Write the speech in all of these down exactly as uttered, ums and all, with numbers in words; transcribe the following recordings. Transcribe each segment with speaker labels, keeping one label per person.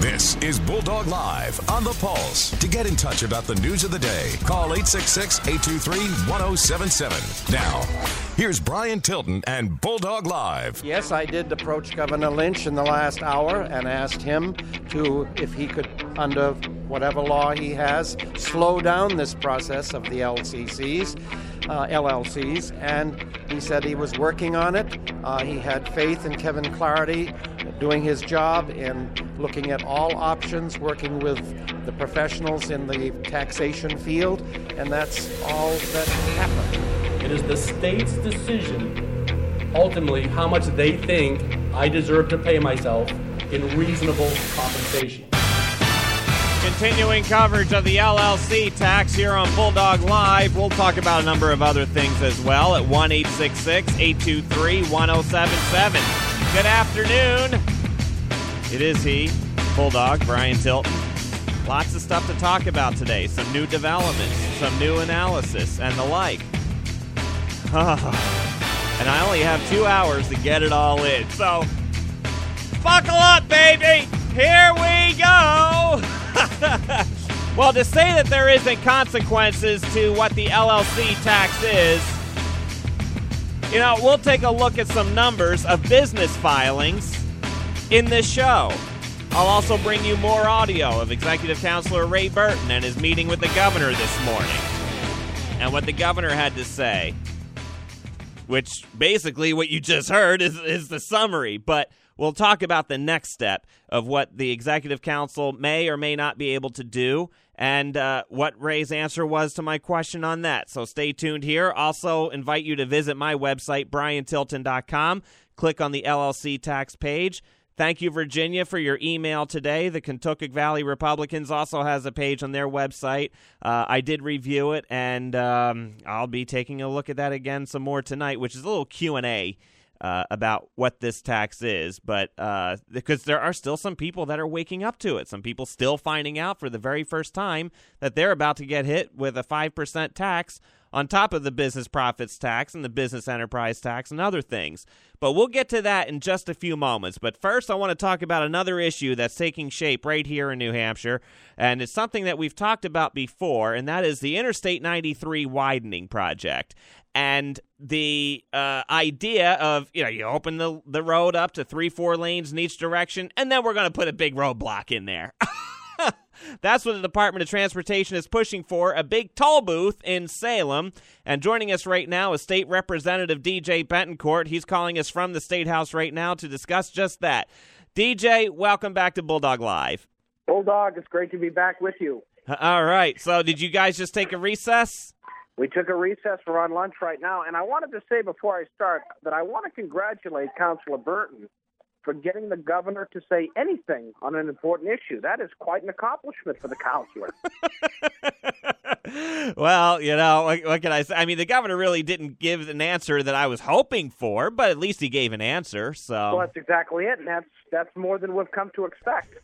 Speaker 1: This is Bulldog Live on the Pulse. To get in touch about the news of the day, call eight six six, eight two three, one oh seven seven. Now, here's Brian Tilton and Bulldog Live.
Speaker 2: Yes, I did approach Governor Lynch in the last hour and asked him to, if he could, under whatever law he has, slow down this process of the L C Cs. Uh, L L Cs, and he said he was working on it. Uh, he had faith in Kevin Clarity doing his job in looking at all options, working with the professionals in the taxation field, and that's all that happened.
Speaker 3: It is the state's decision, ultimately, how much they think I deserve to pay myself in reasonable compensation.
Speaker 4: Continuing coverage of the L L C tax here on Bulldog Live. We'll talk about a number of other things as well at one eight six six, eight two three, one oh seven seven. Good afternoon. It is he, Bulldog, Brian Tilton. Lots of stuff to talk about today. Some new developments, some new analysis, and the like. And I only have two hours to get it all in. So, buckle up, baby. Here we go. Well, to say that there isn't consequences to what the L L C tax is, you know, we'll take a look at some numbers of business filings in this show. I'll also bring you more audio of Executive Counselor Ray Burton and his meeting with the governor this morning and what the governor had to say, which basically what you just heard is, is the summary, but we'll talk about the next step of what the Executive Council may or may not be able to do and uh, what Ray's answer was to my question on that. So stay tuned here. Also invite you to visit my website, brian tilton dot com. Click on the L L C tax page. Thank you, Virginia, for your email today. The Kentucky Valley Republicans also has a page on their website. Uh, I did review it, and um, I'll be taking a look at that again some more tonight, which is a little Q and A. Uh, about what this tax is, but uh, because there are still some people that are waking up to it. Some people still finding out for the very first time that they're about to get hit with a five percent tax on top of the business profits tax and the business enterprise tax and other things. But we'll get to that in just a few moments. But first, I want to talk about another issue that's taking shape right here in New Hampshire, and it's something that we've talked about before, and that is the Interstate ninety-three widening project. And the uh, idea of, you know, you open the, the road up to three, four lanes in each direction, and then we're going to put a big roadblock in there. That's what the Department of Transportation is pushing for, a big toll booth in Salem. And joining us right now is State Representative D J Betancourt. He's calling us from the State House right now to discuss just that. D J, welcome back to Bulldog Live.
Speaker 5: Bulldog, it's great to be back with you.
Speaker 4: All right. So did you guys just take a recess?
Speaker 5: We took a recess. We're on lunch right now. And I wanted to say before I start that I want to congratulate Councilor Burton for getting the governor to say anything on an important issue. That is quite an accomplishment for the counselor.
Speaker 4: Well, you know, what, what can I say? I mean, the governor really didn't give an answer that I was hoping for, but at least he gave an answer. So,
Speaker 5: well, that's exactly it, and that's that's more than we've come to expect.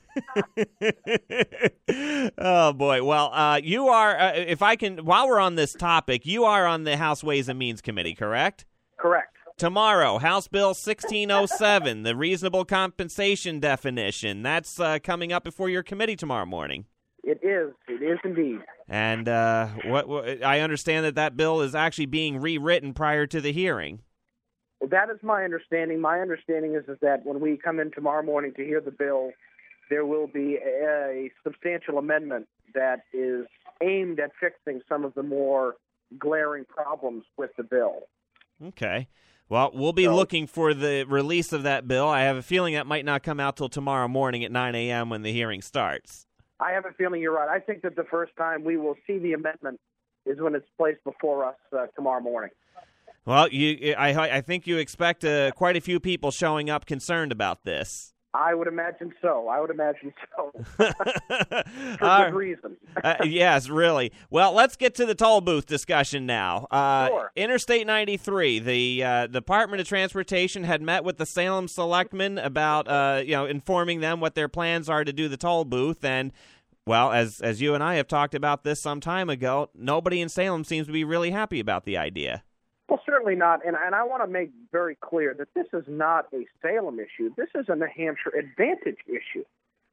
Speaker 4: Oh boy! Well, uh, you are. Uh, if I can, while we're on this topic, you are on the House Ways and Means Committee, correct?
Speaker 5: Correct.
Speaker 4: Tomorrow, House Bill sixteen oh seven, the reasonable compensation definition. That's uh, coming up before your committee tomorrow morning.
Speaker 5: It is. It is indeed.
Speaker 4: And uh, what, what I understand that that bill is actually being rewritten prior to the hearing.
Speaker 5: Well, that is my understanding. My understanding is, is that when we come in tomorrow morning to hear the bill, there will be a, a substantial amendment that is aimed at fixing some of the more glaring problems with the bill.
Speaker 4: Okay. Well, we'll be so, looking for the release of that bill. I have a feeling that might not come out till tomorrow morning at nine a.m. when the hearing starts.
Speaker 5: I have a feeling you're right. I think that the first time we will see the amendment is when it's placed before us uh, tomorrow morning.
Speaker 4: Well, you, I, I think you expect uh, quite a few people showing up concerned about this.
Speaker 5: I would imagine so. I would imagine so. For
Speaker 4: uh,
Speaker 5: good reason.
Speaker 4: uh, yes, really. Well, let's get to the toll booth discussion now. Uh,
Speaker 5: sure.
Speaker 4: Interstate ninety-three, the uh, Department of Transportation had met with the Salem Selectmen about, uh, you know, informing them what their plans are to do the toll booth. And, well, as as you and I have talked about this some time ago, nobody in Salem seems to be really happy about the idea.
Speaker 5: Well, certainly not, and, and I want to make very clear that this is not a Salem issue. This is a New Hampshire Advantage issue. One of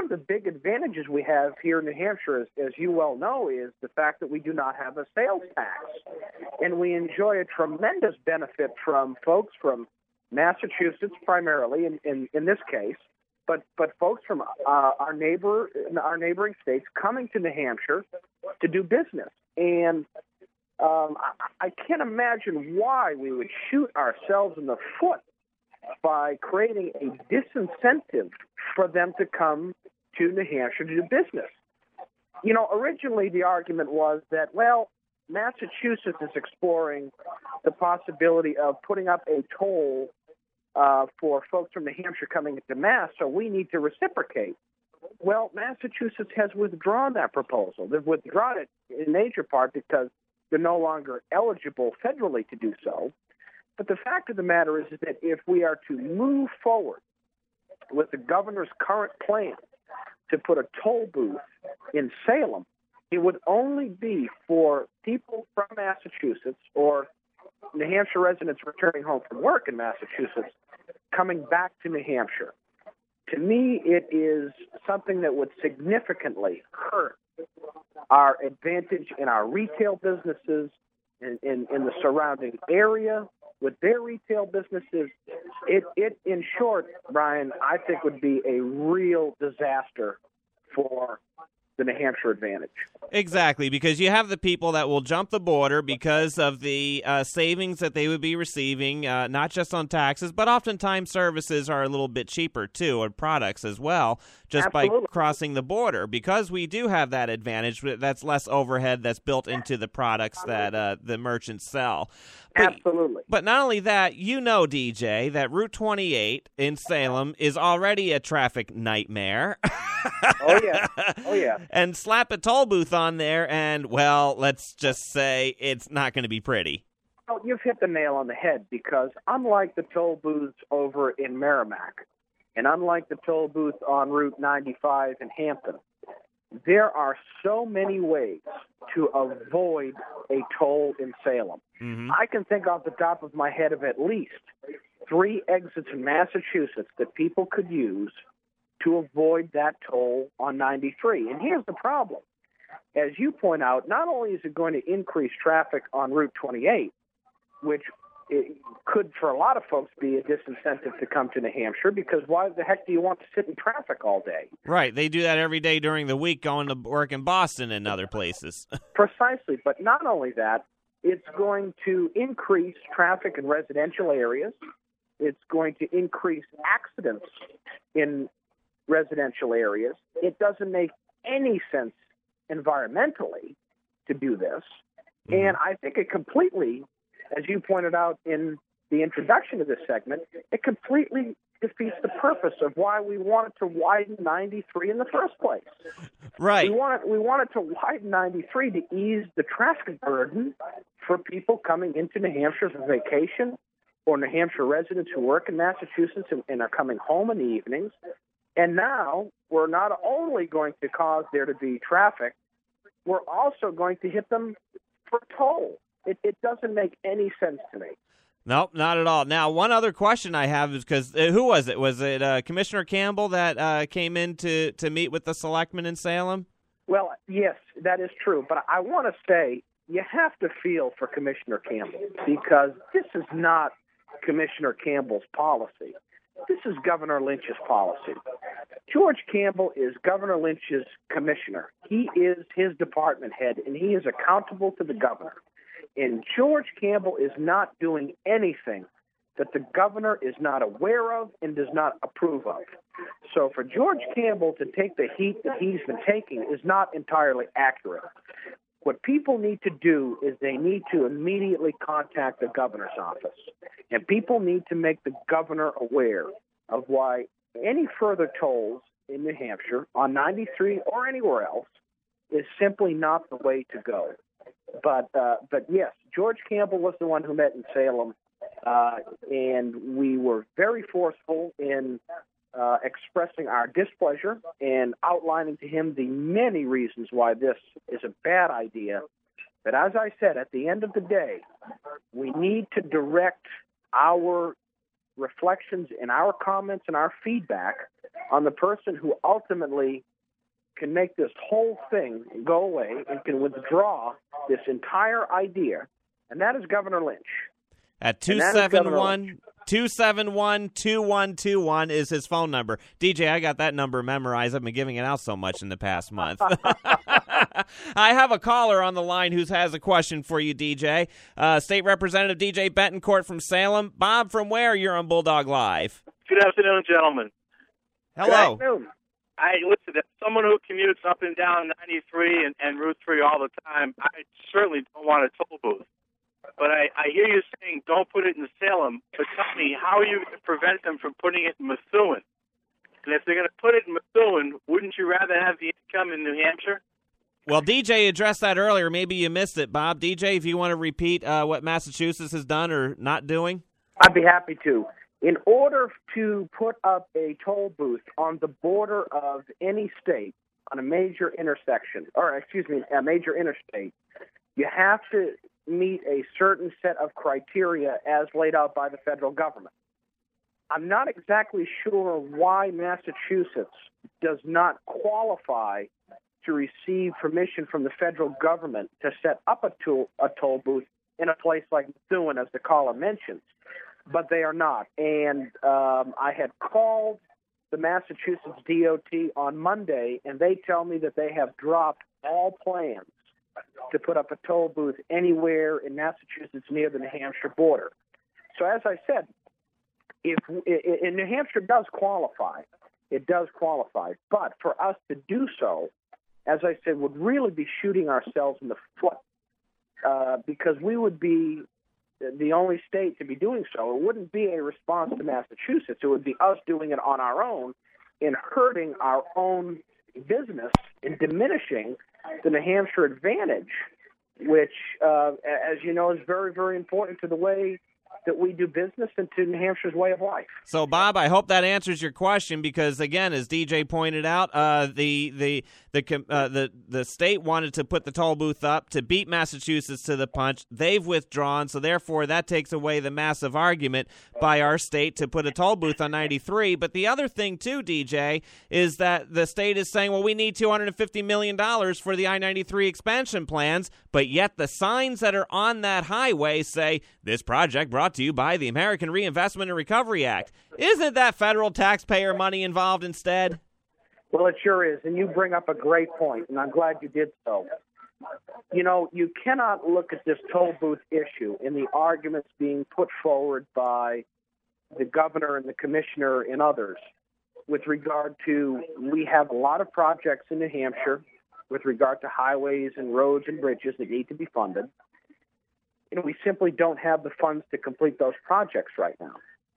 Speaker 5: of the big advantages we have here in New Hampshire, as, as you well know, is the fact that we do not have a sales tax. And we enjoy a tremendous benefit from folks from Massachusetts primarily, in, in, in this case, but, but folks from uh, our neighbor, our neighboring states coming to New Hampshire to do business. And um, I, I can't imagine why we would shoot ourselves in the foot by creating a disincentive for them to come to New Hampshire to do business. You know, originally the argument was that, well, Massachusetts is exploring the possibility of putting up a toll uh, for folks from New Hampshire coming into Mass, so we need to reciprocate. Well, Massachusetts has withdrawn that proposal. They've withdrawn it in major part because they're no longer eligible federally to do so. But the fact of the matter is, is that if we are to move forward with the governor's current plan to put a toll booth in Salem, it would only be for people from Massachusetts or New Hampshire residents returning home from work in Massachusetts coming back to New Hampshire. To me, it is something that would significantly hurt our advantage in our retail businesses in, in, in the surrounding area with their retail businesses. It, it, in short, Brian, I think would be a real disaster for the New Hampshire advantage.
Speaker 4: Exactly, because you have the people that will jump the border because of the uh, savings that they would be receiving, uh, not just on taxes, but oftentimes services are a little bit cheaper, too, or products as well, just
Speaker 5: Absolutely.
Speaker 4: by crossing the border. Because we do have that advantage, that's less overhead that's built into the products that uh, the merchants sell. But,
Speaker 5: Absolutely.
Speaker 4: But not only that, you know, D J, that Route twenty-eight in Salem is already a traffic nightmare.
Speaker 5: Oh, yeah. Oh, yeah.
Speaker 4: And slap a toll booth on there, and, well, let's just say it's not going to be pretty.
Speaker 5: Well, you've hit the nail on the head, because unlike the toll booths over in Merrimack, and unlike the toll booth on Route ninety-five in Hampton, there are so many ways to avoid a toll in Salem.
Speaker 4: Mm-hmm.
Speaker 5: I can think off the top of my head of at least three exits in Massachusetts that people could use to avoid that toll on ninety-three. And here's the problem. As you point out, not only is it going to increase traffic on Route twenty-eight, which it could, for a lot of folks, be a disincentive to come to New Hampshire, because why the heck do you want to sit in traffic all day?
Speaker 4: Right. They do that every day during the week, going to work in Boston and other places.
Speaker 5: Precisely. But not only that, it's going to increase traffic in residential areas. It's going to increase accidents in residential areas. It doesn't make any sense environmentally to do this.
Speaker 4: Mm-hmm.
Speaker 5: And I think it completely, as you pointed out in the introduction to this segment, it completely defeats the purpose of why we wanted to widen ninety-three in the first place.
Speaker 4: Right.
Speaker 5: We wanted, we wanted to widen ninety-three to ease the traffic burden for people coming into New Hampshire for vacation, or New Hampshire residents who work in Massachusetts and, and are coming home in the evenings. And now we're not only going to cause there to be traffic, we're also going to hit them for toll. It, it doesn't make any sense to me.
Speaker 4: Nope, not at all. Now, one other question I have is because uh, who was it? Was it uh, Commissioner Campbell that uh, came in to, to meet with the selectmen in Salem?
Speaker 5: Well, yes, that is true. But I want to say you have to feel for Commissioner Campbell, because this is not Commissioner Campbell's policy. This is Governor Lynch's policy. George Campbell is Governor Lynch's commissioner. He is his department head, and he is accountable to the governor. And George Campbell is not doing anything that the governor is not aware of and does not approve of. So for George Campbell to take the heat that he's been taking is not entirely accurate. What people need to do is they need to immediately contact the governor's office. And people need to make the governor aware of why any further tolls in New Hampshire on ninety-three or anywhere else is simply not the way to go. But, uh, but yes, George Campbell was the one who met in Salem, uh, and we were very forceful in uh, expressing our displeasure and outlining to him the many reasons why this is a bad idea. But as I said, at the end of the day, we need to direct our reflections in our comments and our feedback on the person who ultimately can make this whole thing go away and can withdraw this entire idea, and that is Governor Lynch.
Speaker 4: At two seven one, two seven one, two one two one is his phone number. D J, I got that number memorized. I've been giving it out so much in the past month. I have a caller on the line who has a question for you, D J. Uh, State Representative D J Betancourt from Salem. Bob, from where? You're on Bulldog Live.
Speaker 6: Good afternoon, gentlemen.
Speaker 4: Hello.
Speaker 5: Good afternoon.
Speaker 6: I listen, as someone who commutes up and down ninety-three and, and Route three all the time, I certainly don't want a toll booth. But I, I hear you saying don't put it in Salem. But tell me, how are you going to prevent them from putting it in Methuen? And if they're going to put it in Methuen, wouldn't you rather have the income in New Hampshire?
Speaker 4: Well, D J addressed that earlier. Maybe you missed it, Bob. D J, if you want to repeat uh, what Massachusetts has done or not doing?
Speaker 5: I'd be happy to. In order to put up a toll booth on the border of any state on a major intersection, or excuse me, a major interstate, you have to meet a certain set of criteria as laid out by the federal government. I'm not exactly sure why Massachusetts does not qualify to receive permission from the federal government to set up a toll, a toll booth in a place like Methuen, as the caller mentions. But they are not. And um, I had called the Massachusetts D O T on Monday, and they tell me that they have dropped all plans to put up a toll booth anywhere in Massachusetts near the New Hampshire border. So as I said, if and New Hampshire does qualify, it does qualify. But for us to do so, as I said, would really be shooting ourselves in the foot uh, because we would be the only state to be doing so. It wouldn't be a response to Massachusetts. It would be us doing it on our own and hurting our own business and diminishing the New Hampshire advantage, which, uh, as you know, is very, very important to the way that we do business and to New Hampshire's way of life.
Speaker 4: So, Bob, I hope that answers your question because, again, as D J pointed out, uh, the the the uh, the the state wanted to put the toll booth up to beat Massachusetts to the punch. They've withdrawn, so therefore that takes away the massive argument by our state to put a toll booth on ninety-three. But the other thing, too, D J, is that the state is saying, well, we need two hundred fifty million dollars for the I ninety-three expansion plans, but yet the signs that are on that highway say, this project brought to you by the American Reinvestment and Recovery Act. Isn't that federal taxpayer money involved instead?
Speaker 5: Well, it sure is, and you bring up a great point, and I'm glad you did so. You know, you cannot look at this toll booth issue in the arguments being put forward by the governor and the commissioner and others with regard to we have a lot of projects in New Hampshire with regard to highways and roads and bridges that need to be funded. You know, we simply don't have the funds to complete those projects right now.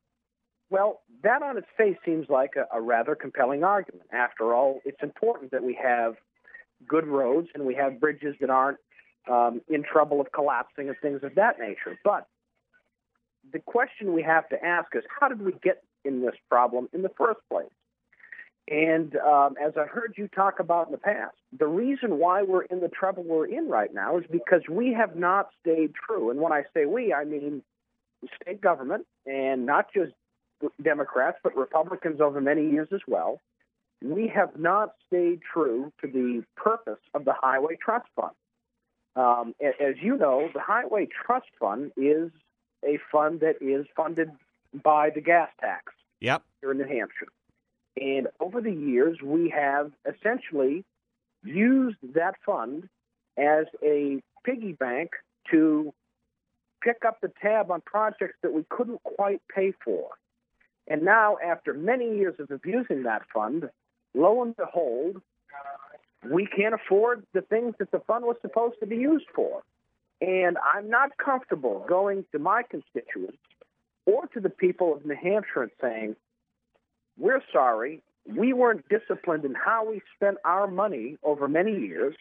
Speaker 5: Well, that on its face seems like a, a rather compelling argument. After all, it's important that we have good roads and we have bridges that aren't um, in trouble of collapsing and things of that nature. But the question we have to ask is, how did we get in this problem in the first place? And um, as I heard you talk about in the past, the reason why we're in the trouble we're in right now is because we have not stayed true. And when I say we, I mean state government, and not just Democrats, but Republicans over many years as well. We have not stayed true to the purpose of the Highway Trust Fund. Um, as you know, the Highway Trust Fund is a fund that is funded by the gas tax
Speaker 4: Yep.
Speaker 5: here in New Hampshire. And over the years, we have essentially used that fund as a piggy bank to pick up the tab on projects that we couldn't quite pay for. And now, after many years of abusing that fund, lo and behold, we can't afford the things that the fund was supposed to be used for. And I'm not comfortable going to my constituents or to the people of New Hampshire and saying, we're sorry, we weren't disciplined in how we spent our money over many years.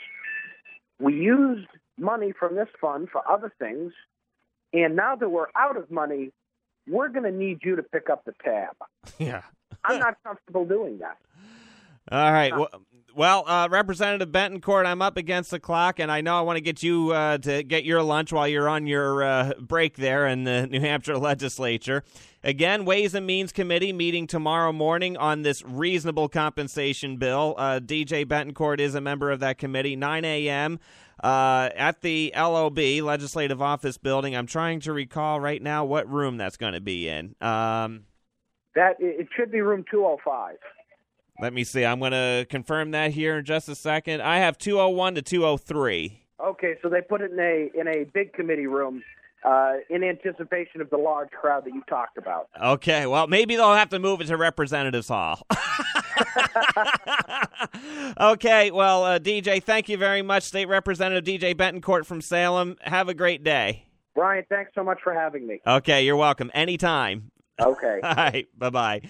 Speaker 5: We used money from this fund for other things, and now that we're out of money, we're going to need you to pick up the tab.
Speaker 4: Yeah.
Speaker 5: I'm not comfortable doing that.
Speaker 4: All right. Well, Well, uh, Representative Betancourt, I'm up against the clock, and I know I want to get you uh, to get your lunch while you're on your uh, break there in the New Hampshire legislature. Again, Ways and Means Committee meeting tomorrow morning on this reasonable compensation bill. Uh, D J Betancourt is a member of that committee, nine a.m. Uh, at the L O B, Legislative Office Building. I'm trying to recall right now what room that's going to be in. Um,
Speaker 5: that It should be room two oh five.
Speaker 4: Let me see. I'm going to confirm that here in just a second. I have two oh one to two oh three.
Speaker 5: Okay, so they put it in a in a big committee room uh, in anticipation of the large crowd that you talked about.
Speaker 4: Okay, well, maybe they'll have to move it to Representatives Hall. Okay, well, uh, D J, thank you very much. State Representative D J Betancourt from Salem. Have a great day.
Speaker 5: Brian, thanks so much for having me.
Speaker 4: Okay, you're welcome. Anytime.
Speaker 5: Okay.
Speaker 4: All right, bye-bye.